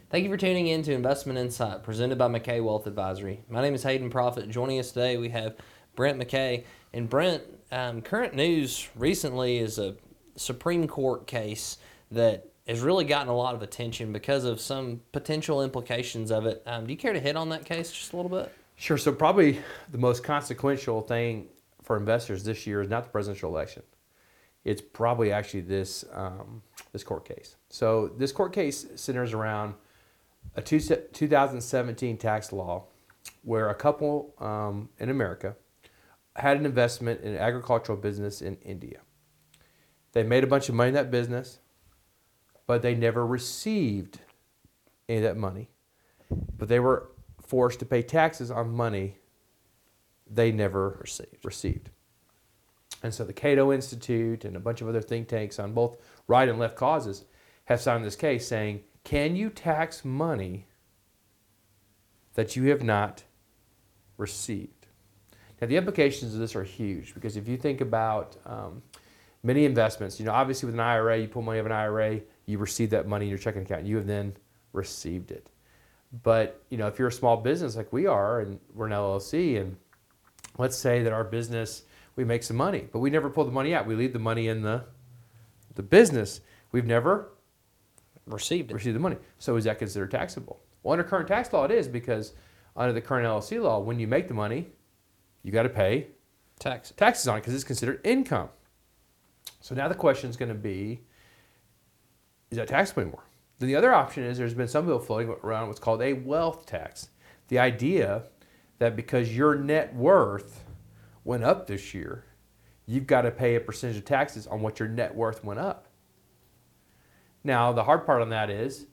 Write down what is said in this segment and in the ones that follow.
Thank you for tuning in to Investment Insight, presented by McKay Wealth Advisory. My name is Hayden Profit. Joining us today, we have Brent McKay. And Brent, current news recently is a Supreme Court case that has really gotten a lot of attention because of some potential implications of it. Do you care to hit on that case just a little bit? Sure. So probably the most consequential thing for investors this year is not the presidential election. It's probably actually this court case. So this court case centers around a 2017 tax law where a couple in America had an investment in an agricultural business in India. They made a bunch of money in that business, but they never received any of that money. But they were forced to pay taxes on money they never received. And so the Cato Institute and a bunch of other think tanks on both right and left causes have signed this case saying, can you tax money that you have not received? Now, the implications of this are huge because if you think about many investments, obviously with an IRA, you pull money out of an IRA, you receive that money in your checking account. You have then received it. But, if you're a small business like we are and we're an LLC, and let's say that our business, we make some money, but we never pull the money out. We leave the money in the business. We've never Received the money. So is that considered taxable? Well, under current tax law, it is, because under the current LLC law, when you make the money, you got to pay taxes on it because it's considered income. So now the question is going to be, is that taxable anymore? Then the other option is there's been some bill floating around what's called a wealth tax. The idea that because your net worth went up this year, you've got to pay a percentage of taxes on what your net worth went up. Now, the hard part on that is,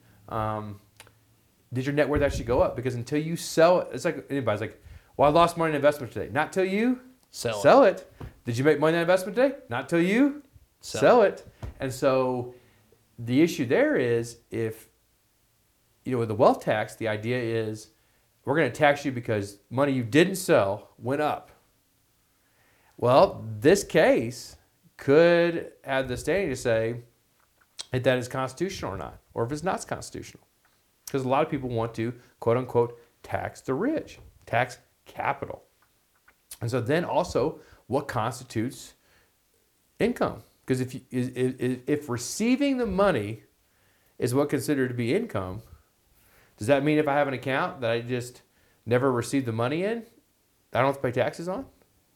did your net worth actually go up? Because until you sell it, it's like anybody's like, well, I lost money in investment today. Not till you sell it. Did you make money in investment today? Not till you sell it. And so the issue there is if, with the wealth tax, the idea is we're going to tax you because money you didn't sell went up. Well, this case could have the standing to say if that is constitutional or not, or if it's not constitutional. Because a lot of people want to, quote unquote, tax the rich, tax capital. And so then also, what constitutes income? Because if receiving the money is what considered to be income, does that mean if I have an account that I just never received the money in, I don't have to pay taxes on?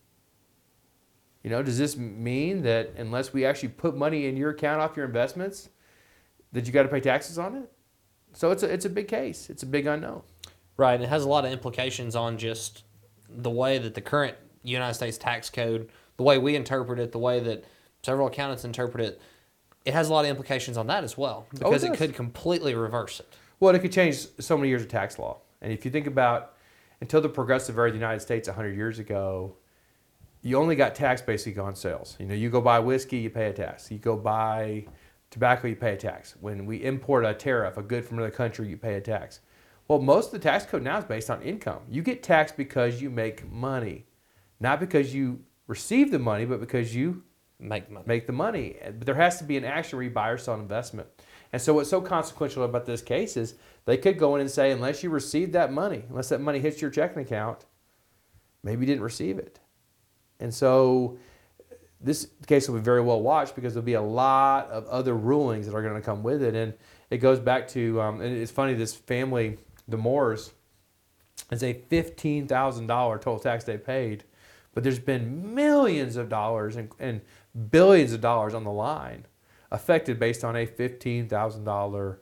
Does this mean that unless we actually put money in your account off your investments, that you got to pay taxes on it? So it's a big case. It's a big unknown. Right, and it has a lot of implications on just the way that the current United States tax code, the way we interpret it, the way that several accountants interpret it, it has a lot of implications on that as well, because it could completely reverse it. Well, it could change so many years of tax law. And if you think about, until the Progressive Era of the United States 100 years ago, you only got tax basically on sales. You go buy whiskey, you pay a tax. You go buy tobacco, you pay a tax. When we import a tariff, a good from another country, you pay a tax. Well, most of the tax code now is based on income. You get taxed because you make money, not because you receive the money, but because you make the money. But there has to be an action where you buy or sell an investment. And so what's so consequential about this case is they could go in and say, unless you receive that money, unless that money hits your checking account, maybe you didn't receive it. And so this case will be very well watched because there'll be a lot of other rulings that are going to come with it. And it goes back to, and it's funny, this family, the Moores, is a $15,000 total tax they paid, but there's been millions of dollars and billions of dollars on the line affected based on a $15,000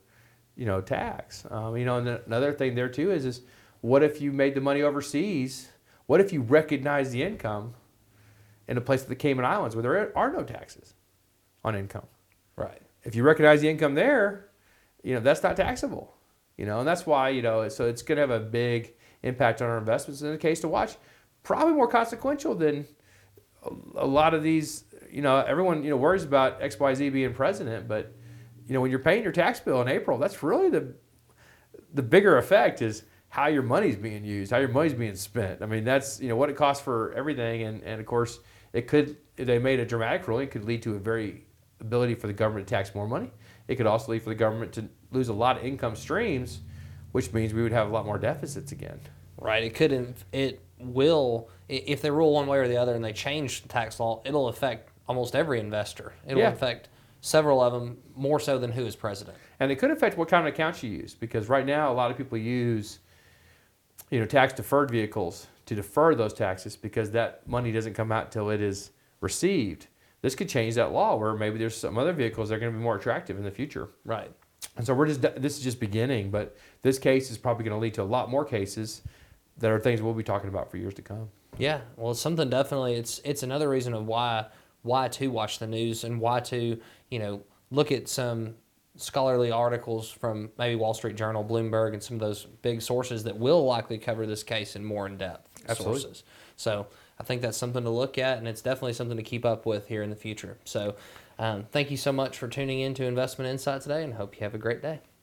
tax. And another thing there too is what if you made the money overseas? What if you recognize the income in a place like the Cayman Islands where there are no taxes on income? Right. If you recognize the income there, that's not taxable. And that's why, so it's going to have a big impact on our investments. In the case to watch, probably more consequential than a lot of these, everyone, worries about XYZ being president, but, when you're paying your tax bill in April, that's really the bigger effect is how your money's being used, how your money's being spent. I mean, that's, what it costs for everything. And of course, it could, if they made a dramatic ruling, it could lead to a very ability for the government to tax more money. It could also lead for the government to lose a lot of income streams, which means we would have a lot more deficits again. Right. It will, if they rule one way or the other and they change the tax law, it'll affect almost every investor. It'll affect several of them more so than who is president. And it could affect what kind of accounts you use, because right now a lot of people use, tax deferred vehicles to defer those taxes because that money doesn't come out until it is received. This could change that law where maybe there's some other vehicles that are going to be more attractive in the future. Right. And so this is just beginning, but this case is probably going to lead to a lot more cases that are things we'll be talking about for years to come. Yeah, well, it's something definitely. It's another reason of why to watch the news and why to look at some scholarly articles from maybe Wall Street Journal, Bloomberg, and some of those big sources that will likely cover this case in more in-depth sources. So I think that's something to look at, and it's definitely something to keep up with here in the future. So thank you so much for tuning in to Investment Insight today, and hope you have a great day.